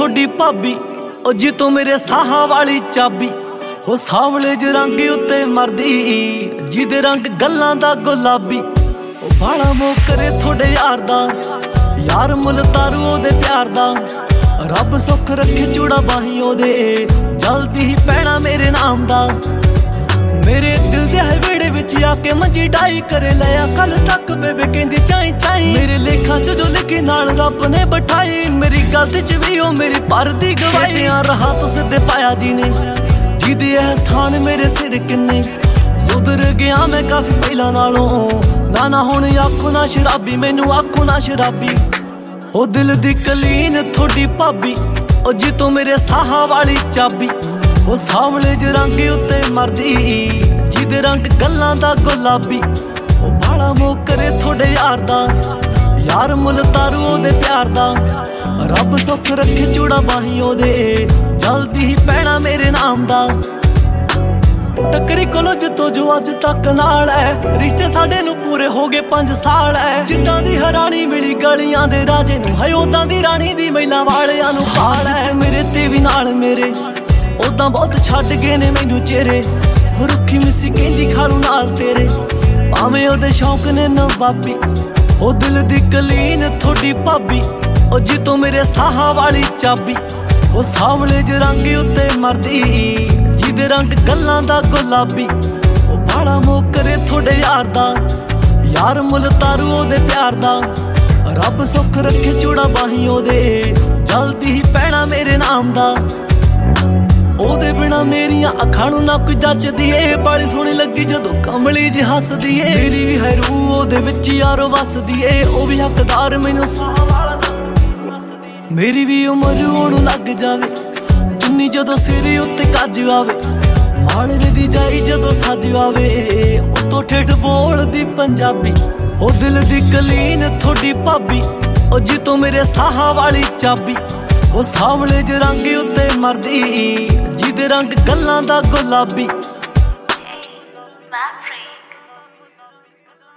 थोड़ी भाभी ओ जी तो मेरे साहां वाली चाबी हो सावले ज रंग उत्ते मरदी जिदे रंग गल्लां दा गुलाबी ओ बाला मोह करे थोड़े यार दा यार मुल तारू ओदे प्यार दा रब सुख रखे चूड़ा बाही ओदे जल्दी ही पैना मेरे नाम दा मेरे दिल दे वेड़े विच आके मंजी डाई करे लिया कल तक बेबे कहंदी चाई चाई मेरे लेखा च जो लिखे नाल रब ने बिठाई मेरी गलती च भी ओ मेरी पर दी गवाई रहा तो सिद्धे पाया जी ने जिदे एहसान मेरे सिर किन्ने सुधर गया मैं काफी पहला नालों ना हुण आखो ना शराबी मैनू आखो ना शराबी ओ दिल दी कलीन थोड़ी भाभी ओ जी तो मेरे साहां वाली चाबी ओ सावले ज रंग उत्ते मरदी जिदे रंग गल्लां दा गुलाबी ओ बाला मोह करे थोड़े यार दा यार मुल तारू ओदे प्यार दा रब सुख रखे चूड़ा बाही ओदे जल्दी ही पैना मेरे नाम दा टकरी कॉलेज तो जो अज तक नाल है रिश्ते साडे नू पूरे हो गए 5 साल है जिद्दां दी हरानी मिली गलियां दे राजे नू है उदां दी रानी दी महिला वालियां नू हाल है मेरे ते भी नाल मेरे उदां बहुत छड्ड गए ने मैनू चेहरे रुखी मिसी कहंदी खालू नाल तेरे भावें ओदे शौक ने नवाबी ओ दिल दी कलीन थोड़ी भाभी ओ जी तो मेरे साहां वाली चाबी ओ सावले ज रंग उत्ते मरदी जिदे रंग गल्लां दा गुलाबी ओ बाला मोह करे थोड़े यार दा यार मुल तारू ओदे प्यार दा रब सुख रखे चूड़ा बाही ओदे जल्दी ही पैना मेरे नाम दा ओदे बिना मेरियां अखां नू ना कोई जचदी ए बाली सोहनी लगी जदों कमली जी हसदी ए मेरी भी है रूह ओदे विच यारो वसदी ए ओ भी हकदार मैनू साह वाला दसदी मेरी भी उमर ओनू लग जावे चुन्नी जदों सिर उत्ते कज आवे मालवे दी जाई जदों सज आवे उतों ठेठ बोलदी पंजाबी ओ दिल दी कलीन थोड़ी भाभी ओ जी तो मेरे साहां वाली चाबी ओ सावले ज रंग उत्ते मरदी जिदे रंग गल्लां दा गुलाबी।